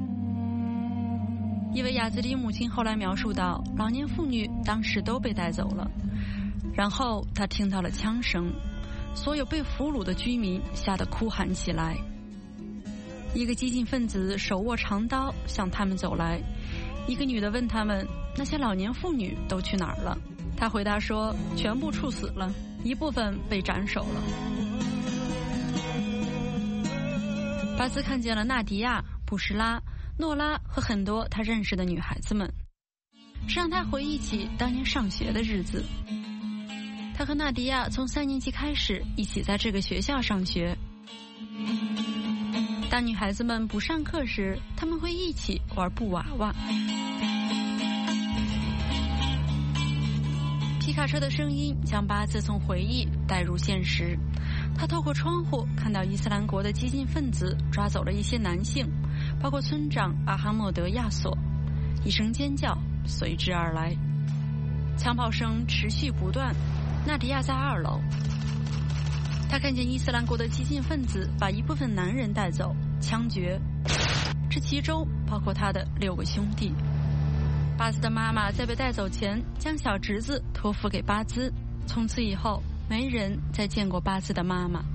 一位雅兹里母亲后来描述道，老年妇女当时都被带走了，然后她听到了枪声，所有被俘虏的居民吓得哭喊起来。一个激进分子手握长刀向他们走来，一个女的问他们，那些老年妇女都去哪儿了？他回答说，全部处死了，一部分被斩首了。巴兹看见了纳迪亚、布什拉、诺拉和很多他认识的女孩子们，这让他回忆起当年上学的日子。他和纳迪亚从3年级开始一起在这个学校上学。当女孩子们不上课时，他们会一起玩布娃娃。皮卡车的声音将巴兹从回忆带入现实。他透过窗户看到伊斯兰国的激进分子抓走了一些男性，包括村长阿哈莫德·亚索。一声尖叫随之而来，枪炮声持续不断。纳迪亚在2楼，他看见伊斯兰国的激进分子把一部分男人带走，枪决，这其中包括他的6个兄弟。 巴兹的妈妈在被带走前将小侄子托付给巴兹，从此以后没人再见过巴兹的妈妈。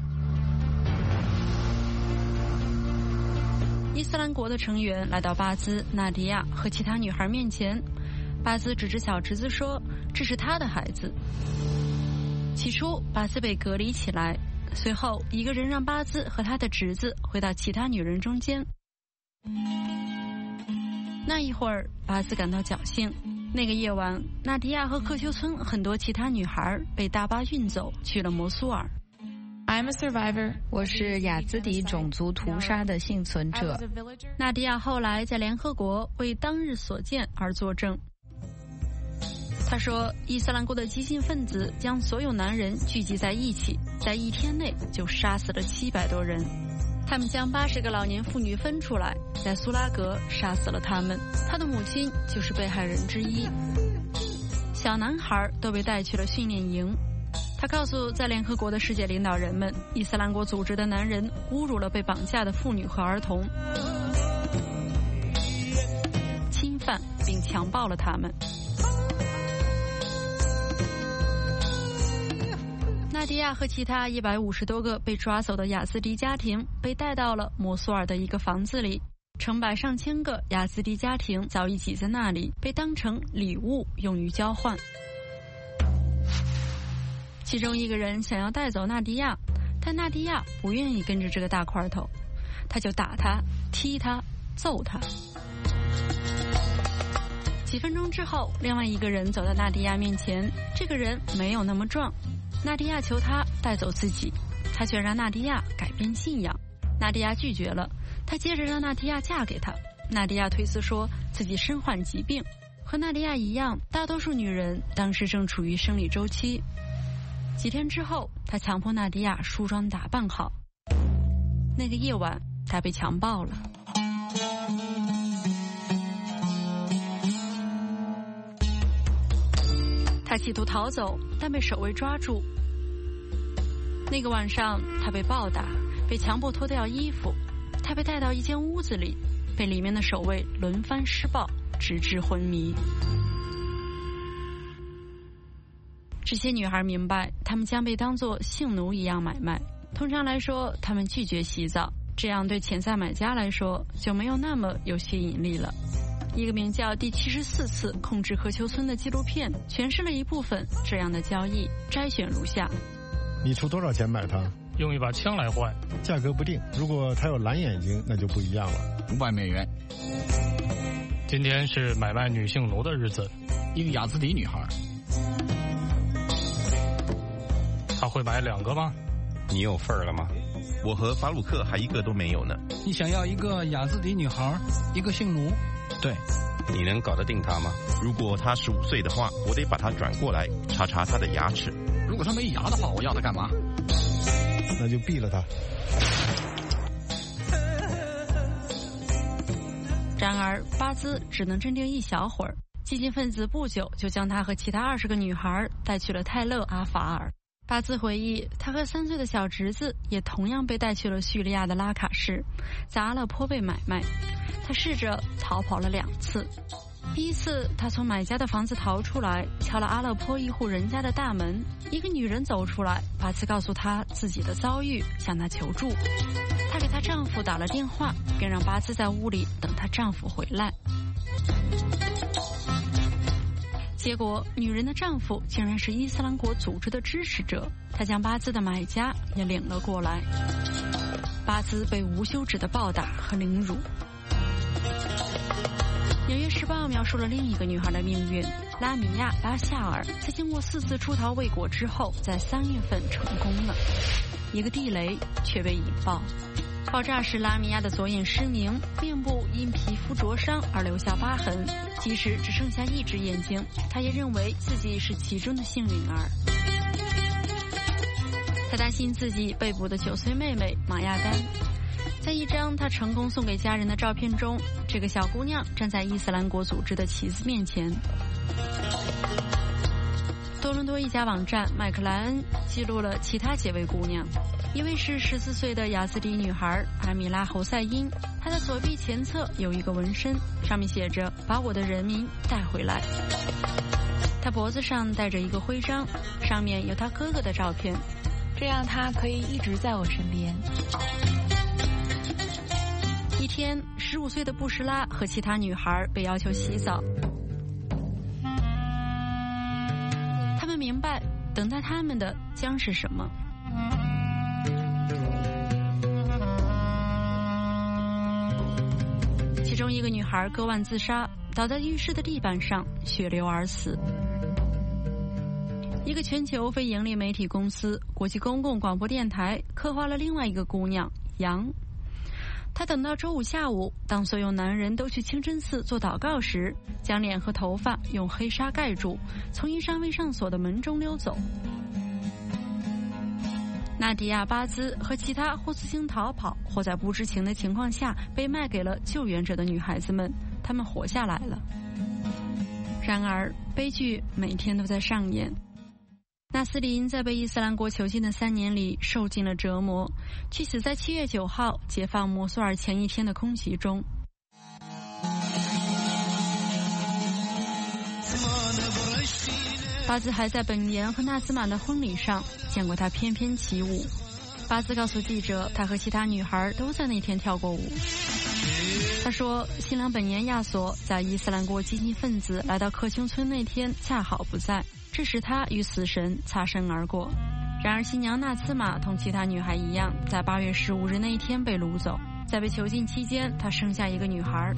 伊斯兰国的成员来到巴兹、纳迪亚和其他女孩面前，巴兹指着小侄子说：“这是他的孩子。”起初，巴兹被隔离起来，随后一个人让巴兹和他的侄子回到其他女人中间。那一会儿，巴兹感到侥幸。那个夜晚，纳迪亚和克丘村很多其他女孩被大巴运走去了摩苏尔。 I'm a survivor. 我是雅兹迪种族屠杀的幸存者。 纳迪亚后来在联合国为当日所见而作证。他说，伊斯兰国的激进分子将所有男人聚集在一起，在1天内就杀死了700多人。他们将80个老年妇女分出来，在苏拉格杀死了他们。他的母亲就是被害人之一。小男孩都被带去了训练营。他告诉在联合国的世界领导人们，伊斯兰国组织的男人侮辱了被绑架的妇女和儿童，侵犯并强暴了他们。纳迪亚和其他150多个被抓走的雅兹迪家庭被带到了摩苏尔的一个房子里，成百上千个雅兹迪家庭早已挤在那里，被当成礼物用于交换。其中一个人想要带走纳迪亚，但纳迪亚不愿意跟着这个大块头，他就打他、踢他、揍他。几分钟之后，另外一个人走到纳迪亚面前，这个人没有那么壮。纳迪亚求他带走自己，他却让纳迪亚改变信仰。纳迪亚拒绝了，他接着让纳迪亚嫁给他。纳迪亚推辞说自己身患疾病，和纳迪亚一样，大多数女人当时正处于生理周期。几天之后，他强迫纳迪亚梳妆打扮好。那个夜晚，他被强暴了。他企图逃走，但被守卫抓住。那个晚上，他被暴打，被强迫脱掉衣服。他被带到一间屋子里，被里面的守卫轮番施暴，直至昏迷。这些女孩明白，她们将被当作性奴一样买卖。通常来说，她们拒绝洗澡，这样对潜在买家来说就没有那么有吸引力了。一个名叫《第74次控制克丘村》的纪录片诠释了一部分这样的交易，摘选如下： 你出多少钱买它？ 用一把枪来换， 价格不定。如果它有蓝眼睛，那就不一样了。 500美元。 今天是买卖女性奴的日子。 一个雅兹迪女孩。 她会买2个吗？ 你有份儿了吗？我和法鲁克还一个都没有呢。 你想要一个雅兹迪女孩，一个性奴？ 对。你能搞得定她吗？如果她15岁的话，我得把她转过来，查查她的牙齿。 如果她没牙的话，我要她干嘛？ 那就毙了她。 然而，巴兹只能镇定一小会儿。激进分子不久就将他和其他20个女孩带去了泰勒阿法尔。巴兹回忆，他和3岁的小侄子也同样被带去了叙利亚的拉卡市，在阿勒颇被买卖。他试着逃跑了2次。第一次，他从买家的房子逃出来，敲了阿勒颇一户人家的大门。一个女人走出来，巴兹告诉她自己的遭遇，向她求助。她给她丈夫打了电话，并让巴兹在屋里等她丈夫回来。结果，女人的丈夫竟然是伊斯兰国组织的支持者，他将巴兹的买家也领了过来。巴兹被无休止的暴打和凌辱。纽约时报描述了另一个女孩的命运，拉米亚·巴夏尔，在经过4次出逃未果之后，在3月份成功了。一个地雷却被引爆，爆炸时拉米亚的左眼失明，面部因皮肤灼伤而留下疤痕，即使只剩下1只眼睛，她也认为自己是其中的幸运儿。她担心自己被捕的9岁妹妹玛亚丹。在一张她成功送给家人的照片中，这个小姑娘站在伊斯兰国组织的旗子面前。多伦多一家网站麦克莱恩记录了其他几位姑娘， 一位是14岁的雅兹迪女孩阿米拉·侯赛因，她的左臂前侧有一个纹身，上面写着“把我的人民带回来”。她脖子上戴着一个徽章，上面有她哥哥的照片， 这样她可以一直在我身边。 一天，15岁的布什拉和其他女孩被要求洗澡，他们明白等待他们的将是什么。其中一个女孩割腕自杀，倒在浴室的地板上，血流而死。一个全球非盈利媒体公司国际公共广播电台刻画了另外一个姑娘杨。她等到周五下午，当所有男人都去清真寺做祷告时，将脸和头发用黑纱盖住，从一扇未上锁的门中溜走。纳迪亚·巴兹和其他或自行逃跑或在不知情的情况下被卖给了救援者的女孩子们，她们活下来了。然而，悲剧每天都在上演。纳斯林在被伊斯兰国囚禁的3年里受尽了折磨，去死在7月9号解放摩苏尔前一天的空袭中。巴兹还在本年和纳兹玛的婚礼上见过他翩翩起舞。巴兹告诉记者，他和其他女孩都在那天跳过舞。他说，新郎本年亚索在伊斯兰国激进分子来到克琼村那天恰好不在，这使他与死神擦身而过。然而新娘纳兹玛同其他女孩一样，在8月15日那一天被掳走。在被囚禁期间，她生下一个女孩。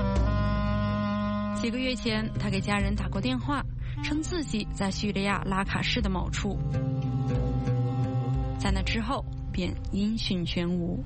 几个月前，她给家人打过电话，称自己在叙利亚拉卡市的某处。在那之后，便音讯全无。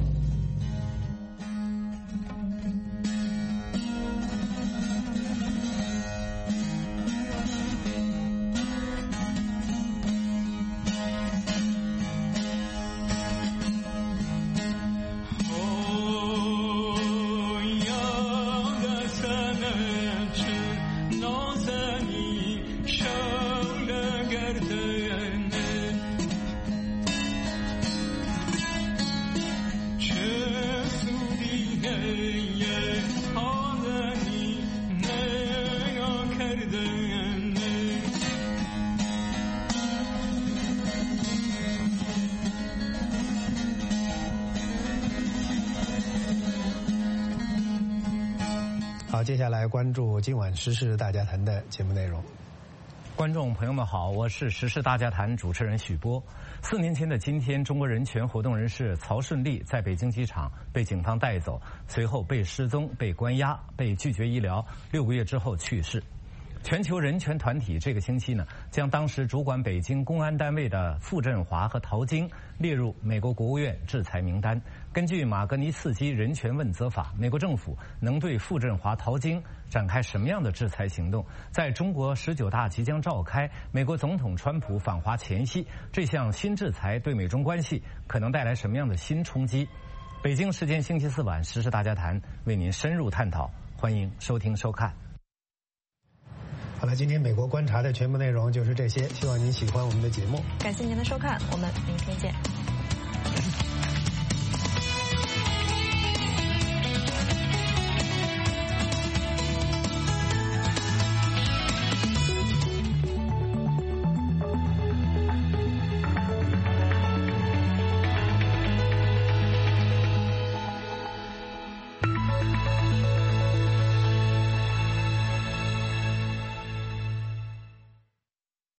好，接下来关注今晚时事大家谈的节目内容。 观众朋友们好，我是时事大家谈主持人许波。4年前的今天，中国人权活动人士曹顺利在北京机场被警方带走，随后被失踪、被关押、被拒绝医疗，6个月之后去世。全球人权团体这个星期呢，将当时主管北京公安单位的傅振华和陶晶列入美国国务院制裁名单。根据马格尼茨基人权问责法，美国政府能对傅振华、陶晶展开什么样的制裁行动？在中国19大即将召开，美国总统川普访华前夕，这项新制裁对美中关系可能带来什么样的新冲击？北京时间星期4晚，时事大家谈为您深入探讨，欢迎收听收看。 好了，今天美国观察的全部内容就是这些，希望您喜欢我们的节目。 感谢您的收看，我们明天见。